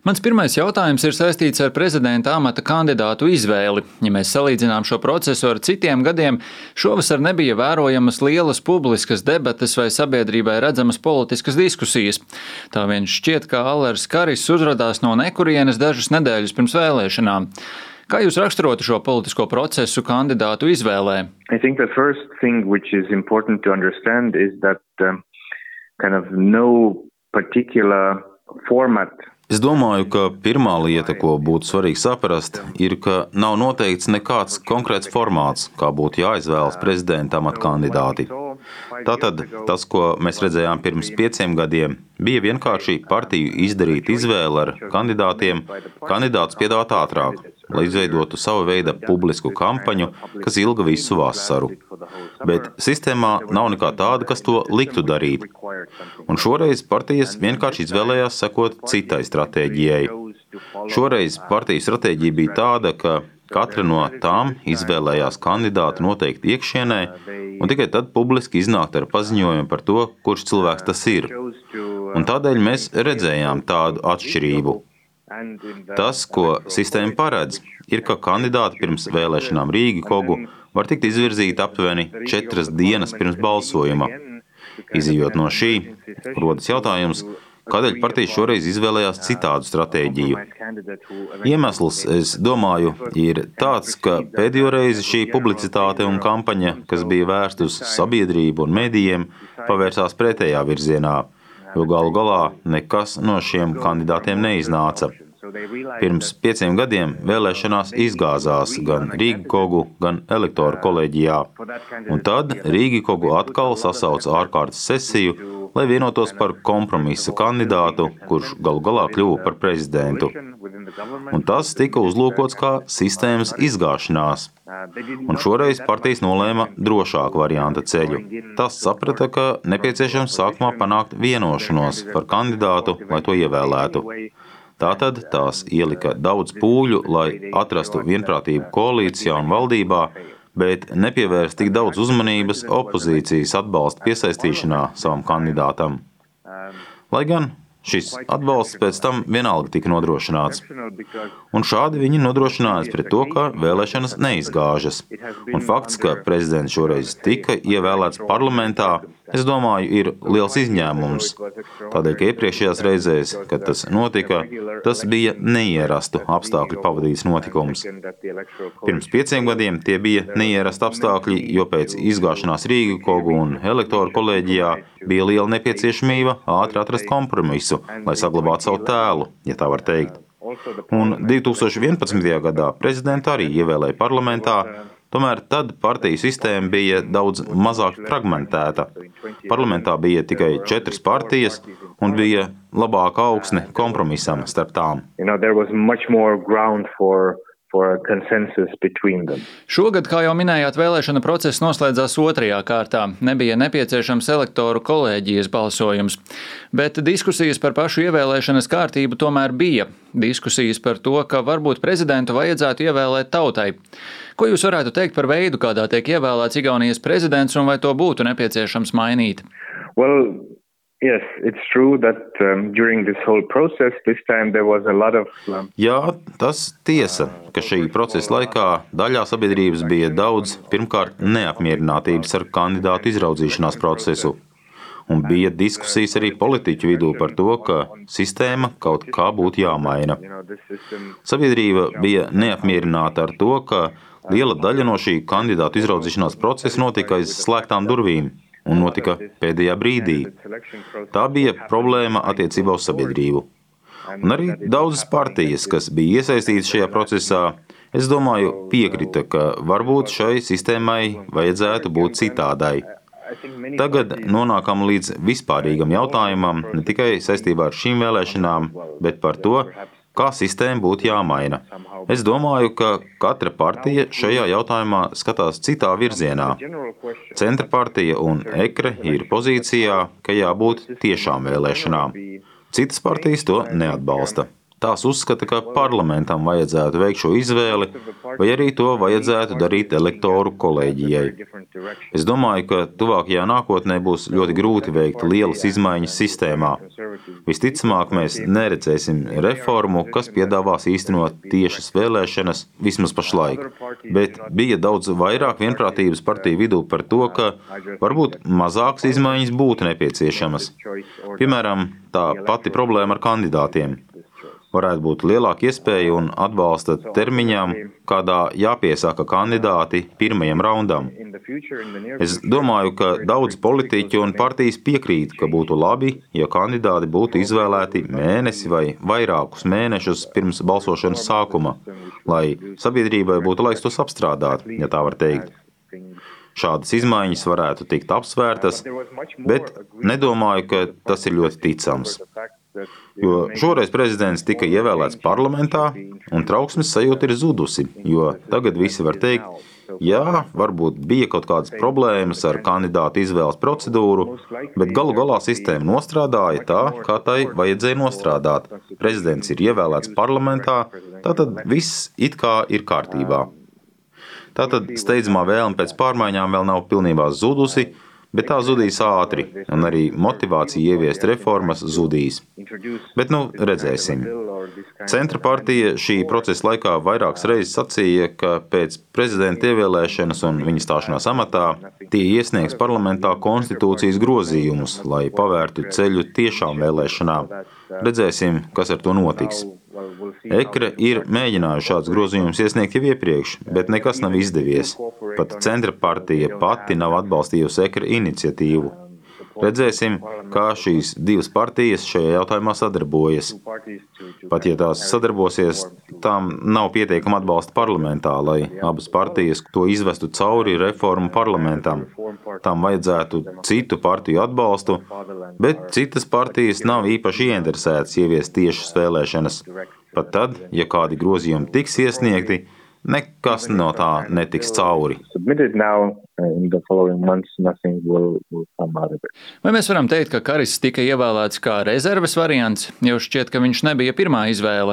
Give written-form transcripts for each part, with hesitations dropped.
Mans pirmais jautājums ir saistīts ar prezidenta amata kandidātu izvēli. Ja mēs salīdzinām šo procesu ar citiem gadiem, šovasar nebija vērojamas lielas publiskas debates vai sabiedrībai redzamas politiskas diskusijas. Tā vien šķiet, ka Allers Karis uzradās no nekurienes dažas nedēļas pirms vēlēšanām. Kā jūs raksturotu šo politisko procesu kandidātu izvēlē? I think the first thing which is important to understand is that kind of no particular format. Es domāju, ka pirmā lieta, ko būtu svarīgi saprast, ir, ka nav noteikts nekāds konkrēts formāts, kā būtu jāizvēlas prezidenta amata kandidāti. Tātad tas, ko mēs redzējām pirms 5 gadiem, bija vienkārši partiju izdarīt izvēli ar kandidātiem, kandidātus piedāvāt ātrāk, lai izveidotu savu veidu publisku kampaņu, kas ilga visu vasaru. Bet sistēmā nav nekā tāda, kas to liktu darīt. Un šoreiz partijas vienkārši izvēlējās sekot citai stratēģijai. Šoreiz partiju stratēģija bija tāda, ka katra no tām izvēlējās kandidātu noteikti iekšienē un tikai tad publiski iznākt ar paziņojumu par to, kurš cilvēks tas ir. Un tādēļ mēs redzējām tādu atšķirību. Tas, ko sistēma paredz, ir, ka kandidāti pirms vēlēšanām Rīgikogu var tikt izvirzīti aptuveni 4 dienas pirms balsojuma. Izejot no šī, rodas jautājums, kādēļ partija šoreiz izvēlējās citādu stratēģiju. Iemesls, es domāju, ir tāds, ka pēdējo reizi šī publicitāte un kampaņa, kas bija vērsta uz sabiedrību un medijiem, pavērsās pretējā virzienā, jo galu galā nekas no šiem kandidātiem neiznāca. Pirms 5 gadiem vēlēšanās izgāzās gan Rīgikogu, gan elektoru koleģijā, un tad Rīgikogu atkal sasauca ārkārtas sesiju, lai vienotos par kompromisa kandidātu, kurš galu galā kļuva par prezidentu. Un tas tika uzlūkots kā sistēmas izgāšanās. Un šoreiz partijas nolēma drošāku varianta ceļu. Tas saprata, ka nepieciešams sākumā panākt vienošanos par kandidātu, lai to ievēlētu. Tātad tās ielika daudz pūļu, lai atrastu vienprātību koalīcijā un valdībā, bet nepievērst tik daudz uzmanības opozīcijas atbalsta piesaistīšanā savam kandidātam. Lai gan šis atbalsts pēc tam vienalga tika nodrošināts. Un šādi viņi nodrošinājās pret to, ka vēlēšanas neizgāžas. Un fakts, ka prezidents šoreiz tika ievēlēts parlamentā, es domāju, ir liels izņēmums. Tādēļ, ka iepriekšējās reizēs, kad tas notika, tas bija neierastu apstākļu pavadīts notikums. Pirms 5 gadiem tie bija neierasti apstākļi, jo pēc izgāšanās Rīgikogu un elektoru koleģijā bija liela nepieciešamība ātri atrast kompromisu, lai saglabātu savu tēlu, ja tā var teikt. Un 2011. gadā prezidentu arī ievēlēja parlamentā, tomēr tad partiju sistēma bija daudz mazāk fragmentēta. Parlamentā bija tikai 4 partijas un bija labāka augsne kompromisam starp tām. Šogad, kā jau minējāt, vēlēšana process noslēdzās 2. kārtā. Nebija nepieciešams elektoru koleģijas balsojums. Bet diskusijas par pašu ievēlēšanas kārtību tomēr bija. Diskusijas par to, ka varbūt prezidentu vajadzētu ievēlēt tautai. Ko jūs varētu teikt par veidu, kādā tiek ievēlēts Igaunijas prezidents, un vai to būtu nepieciešams mainīt? Yes, it's true that during this whole process, this time there was a lot of... Jā, tas tiesa, ka šī procesa laikā daļā sabiedrības bija daudz, pirmkārt, neapmierinātības ar kandidātu izraudzīšanās procesu. Un bija diskusijas arī politiķu vidū par to, ka sistēma kaut kā būtu jāmaina. Sabiedrība bija neapmierināta ar to, ka liela daļa no šī kandidātu izraudzīšanās procesa notika aiz slēgtām durvīm un notika pēdējā brīdī. Tā bija problēma attiecībā uz sabiedrību. Un arī daudzas partijas, kas bija iesaistītas šajā procesā, es domāju, piekrita, ka varbūt šai sistēmai vajadzētu būt citādai. Tagad nonākam līdz vispārīgam jautājumam, ne tikai saistībā ar šīm vēlēšanām, bet par to, kā sistēma būtu jāmaina. Es domāju, ka katra partija šajā jautājumā skatās citā virzienā. Centra partija un EKRE ir pozīcijā, ka jābūt tiešām vēlēšanām. Citas partijas to neatbalsta. Tās uzskata, ka parlamentam vajadzētu veikt šo izvēli, vai arī to vajadzētu darīt elektoru kolēģijai. Es domāju, ka tuvākajā nākotnē būs ļoti grūti veikt lielas izmaiņas sistēmā. Visticamāk, mēs neredzēsim reformu, kas piedāvās īstenot tiešas vēlēšanas, vismaz pašlaik. Bet bija daudz vairāk vienprātības partiju vidū par to, ka varbūt mazākas izmaiņas būtu nepieciešamas. Piemēram, tā pati problēma ar kandidātiem. Varētu būt lielāka iespēja un atbalsta termiņam, kādā jāpiesaka kandidāti pirmajam raundam. Es domāju, ka daudz politiķu un partijas piekrīt, ka būtu labi, ja kandidāti būtu izvēlēti mēnesi vai vairākus mēnešus pirms balsošanas sākuma, lai sabiedrībai būtu laiks tos apstrādāt, ja tā var teikt. Šādas izmaiņas varētu tikt apsvērtas, bet nedomāju, ka tas ir ļoti ticams. Jo šoreiz prezidents tika ievēlēts parlamentā, un trauksmes sajūta ir zudusi, jo tagad visi var teikt, jā, varbūt bija kaut kādas problēmas ar kandidātu izvēles procedūru, bet galu galā sistēma nostrādāja tā, kā tai vajadzēja nostrādāt. Prezidents ir ievēlēts parlamentā, tātad viss it kā ir kārtībā. Tātad steidzamā vēlme pēc pārmaiņām vēl nav pilnībā zudusi, bet tā zudīs ātri, un arī motivācija ieviest reformas zudīs. Bet redzēsim. Centra partija šī procesa laikā vairākas reizes sacīja, ka pēc prezidenta ievēlēšanas un viņa stāšanās amatā tie iesniegs parlamentā konstitūcijas grozījumus, lai pavērtu ceļu tiešām vēlēšanām. Redzēsim, kas ar to notiks. EKRE ir mēģinājuši šāds grozījums iesniegt jau iepriekš, bet nekas nav izdevies. Pat centra partija pati nav atbalstījusi EKRE iniciatīvu. Redzēsim, kā šīs divas partijas šajā jautājumā sadarbojas. Pat ja tās sadarbosies, tām nav pietiekama atbalsta parlamentā, lai abas partijas to izvestu cauri reformu parlamentam. Tām vajadzētu citu partiju atbalstu, bet citas partijas nav īpaši ieinteresētas ieviest tiešas vēlēšanas. Pat tad, ja kādi grozījumi tiks iesniegti, nekas no tā netiks cauri. Vai mēs varam teikt, ka Karis tika ievēlēts kā rezerves variants, jo šķiet, ka viņš nebija pirmā izvēle?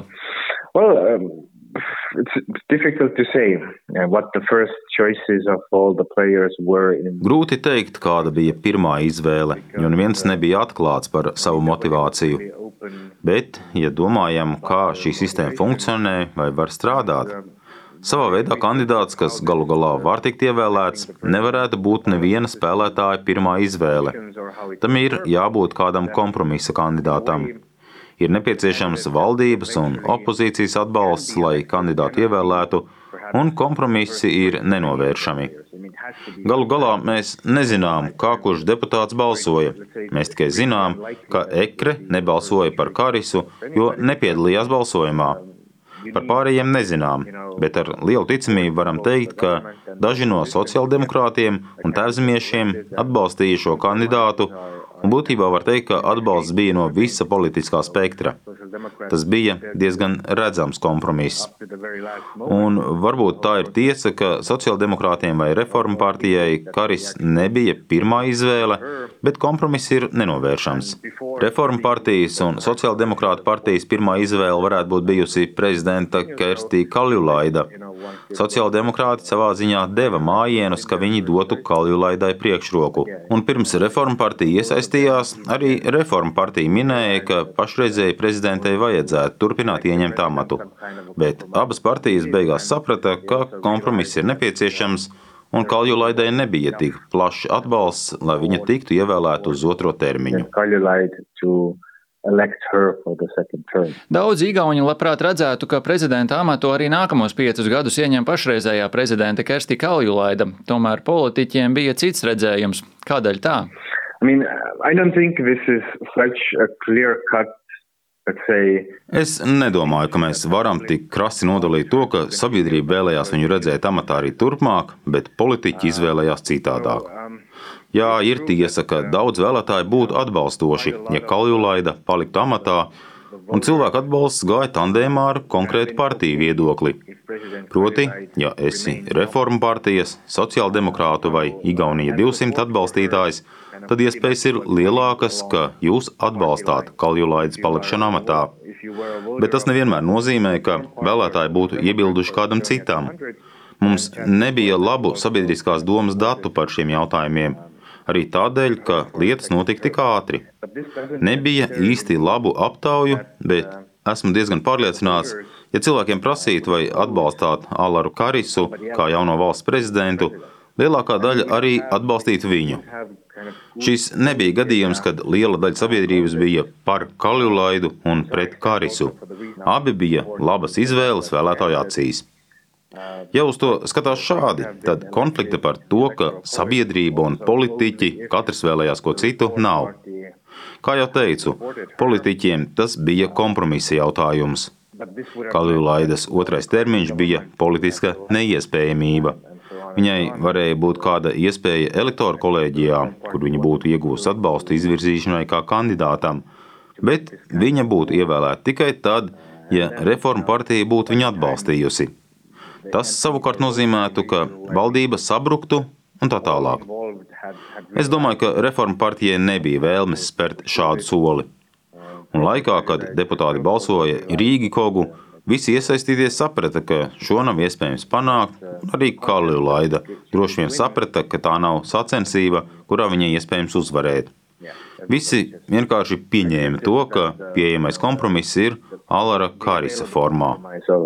Grūti teikt, kāda bija pirmā izvēle, jo neviens nebija atklāts par savu motivāciju. Bet, ja domājam, kā šī sistēma funkcionē vai var strādāt, savā veidā kandidāts, kas galu galā var tikt ievēlēts, nevarētu būt neviena spēlētāja pirmā izvēle. Tam ir jābūt kādam kompromisa kandidātam. Ir nepieciešams valdības un opozīcijas atbalsts, lai kandidātu ievēlētu, un kompromisi ir nenovēršami. Galu galā mēs nezinām, kā kurš deputāts balsoja. Mēs tikai zinām, ka EKRE nebalsoja par Karisu, jo nepiedalījās balsojumā. Par pārējiem nezinām, bet ar lielu ticamību varam teikt, ka daži no sociāldemokrātiem un tēvzemiešiem atbalstīja šo kandidātu, un būtībā var teikt, ka atbalsts bija no visa politiskā spektra. Tas bija diezgan redzams kompromiss. Un varbūt tā ir tiesa, ka sociāldemokrātiem vai reformu partijai Karis nebija pirmā izvēle, bet kompromiss ir nenovēršams. Reformu partijas un sociāldemokrātu partijas pirmā izvēle varētu būt bijusi prezidenta Kerstī Kaljulaida. Sociāldemokrāti savā ziņā deva mājienus, ka viņi dotu Kaljulaidai priekšroku. Un pirms reformu partija iesaistījās, arī reformu partija minēja, ka pašreizēji prezidentei vajadzētu turpināt ieņemt amatu. Bet abas partijas beigās saprata, ka kompromiss ir nepieciešams, un Kaljulaidai nebija tik plašs atbalsts, lai viņa tiktu ievēlēta uz otro termiņu. Daudz igauņi labprāt redzētu, ka prezidenta amatu arī nākamos 5 gadus ieņem pašreizējā prezidente Kerstī Kaljulaida. Tomēr politiķiem bija cits redzējums. Kādēļ tā? Es nedomāju, ka mēs varam tik krasi nodalīt to, ka sabiedrība vēlējās viņu redzēt amatā arī turpmāk, bet politiķi izvēlējās citādāk. Jā, ir tiesa, ka daudz vēlētāji būtu atbalstoši, ja Kaljulaida paliktu amatā, un cilvēku atbalsts gāja tandēmā ar konkrētu partiju viedokli. Proti, ja esi reformu partijas, sociāldemokrātu vai Igaunija 200 atbalstītājs, tad iespējas ir lielākas, ka jūs atbalstāt Kaljulaides palikšanu amatā. Bet tas nevienmēr nozīmē, ka vēlētāji būtu iebilduši kādam citam. Mums nebija labu sabiedriskās domas datu par šiem jautājumiem, arī tādēļ, ka lietas notika tik ātri. Nebija īsti labu aptauju, bet esmu diezgan pārliecināts, ja cilvēkiem prasītu vai atbalstāt Alaru Karisu kā jauno valsts prezidentu, lielākā daļa arī atbalstītu viņu. Šis nebija gadījums, kad liela daļa sabiedrības bija par Kaljulaidu un pret Karisu. Abi bija labas izvēles vēlētāju acīs. Ja uz to skatās šādi, tad konflikta par to, ka sabiedrība un politiķi katrs vēlējās ko citu, nav. Kā jau teicu, politiķiem tas bija kompromisa jautājums. Kaljulaidas otrais termiņš bija politiska neiespējamība. Viņai varēja būt kāda iespēja elektoru kolēģijā, kur viņa būtu iegūst atbalstu izvirzīšanai kā kandidātam, bet viņa būtu ievēlēta tikai tad, ja Reformu partija būtu viņu atbalstījusi. Tas savukārt nozīmētu, ka valdība sabruktu un tā tālāk. Es domāju, ka Reformu partijai nebija vēlmes spērt šādu soli. Un laikā, kad deputāti balsoja Rīgikogu, visi iesaistītie saprata, ka šo nav iespējams panākt, un arī Kaljulaida droši vien saprata, ka tā nav sacensība, kurā viņai iespējams uzvarēt. Visi vienkārši pieņēma to, ka pieejamais kompromiss ir Alara Karisa formā.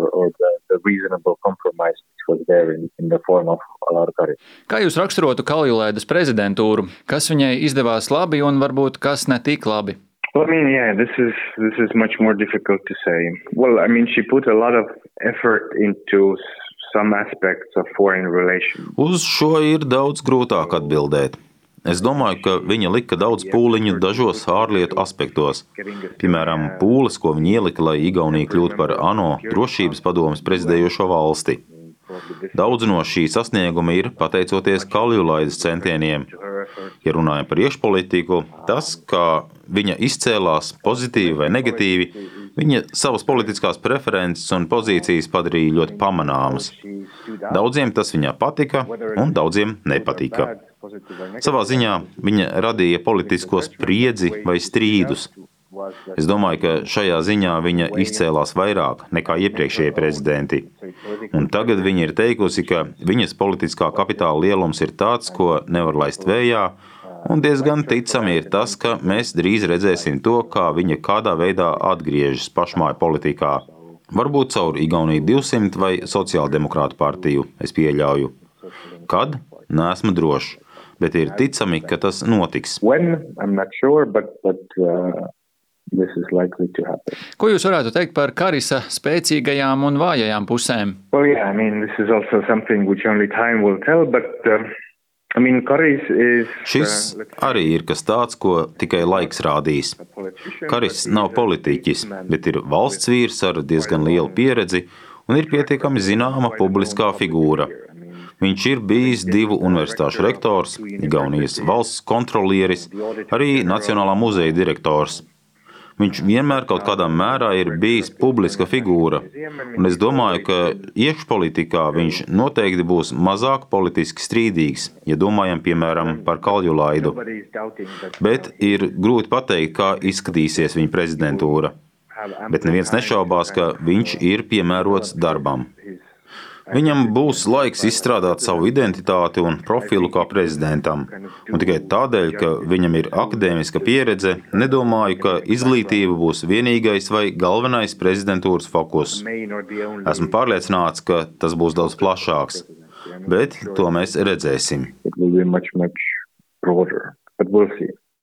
Kā jūs raksturotu Kaljulaidas prezidentūru? Kas viņai izdevās labi un varbūt kas ne tik labi? Well, this is much more difficult to say. Well, she put a lot of effort into some aspects of foreign relations. Uz šo ir daudz grūtāk atbildēt. Es domāju, ka viņa lika daudz pūliņu dažos ārlietu aspektos. Piemēram, pūles, ko viņa ielika, lai Igaunija kļūtu par ANO drošības padomes prezidējošo valsti. Daudz no šī sasnieguma ir pateicoties Kaljulaidas centieniem. Ja runājam par iekšpolitiku, tas, kā viņa izcēlās pozitīvi vai negatīvi, viņa savas politiskās preferences un pozīcijas padarīja ļoti pamanāmas. Daudziem tas viņā patika un daudziem nepatika. Savā ziņā viņa radīja politisko spriedzi vai strīdus. Es domāju, ka šajā ziņā viņa izcēlās vairāk nekā iepriekšējie prezidenti. Un tagad viņa ir teikusi, ka viņas politiskā kapitāla lielums ir tāds, ko nevar laist vējā, un diezgan ticami ir tas, ka mēs drīz redzēsim to, kā viņa kādā veidā atgriežas pašmāju politikā. Varbūt caur Igauniju 200 vai Sociāldemokrātu partiju, es pieļauju. Kad? Neesmu drošs, bet ir ticami, ka tas notiks. When? I'm not sure, but this is likely to happen. Ko jūs varētu teikt par Karisa spēcīgajām un vājajām pusēm? Well, this is also something which only time will tell, but Karis is... Šis arī ir kas tāds, ko tikai laiks rādīs. Karis nav politiķis, bet ir valsts vīrs ar diezgan lielu pieredzi un ir pietiekami zināma publiskā figūra. Viņš ir bijis 2 universitāšu rektors, Igaunijas valsts kontrolieris, arī Nacionālā muzeja direktors. Viņš vienmēr kaut kādā mērā ir bijis publiska figūra, un es domāju, ka iekšpolitikā viņš noteikti būs mazāk politiski strīdīgs, ja domājam, piemēram, par Kaljulaidu. Bet ir grūti pateikt, kā izskatīsies viņa prezidentūra. Bet neviens nešaubās, ka viņš ir piemērots darbam. Viņam būs laiks izstrādāt savu identitāti un profilu kā prezidentam, un tikai tādēļ, ka viņam ir akadēmiska pieredze, nedomāju, ka izglītība būs vienīgais vai galvenais prezidentūras fokus. Esmu pārliecināts, ka tas būs daudz plašāks, bet to mēs redzēsim. It will be much broader, but we'll see.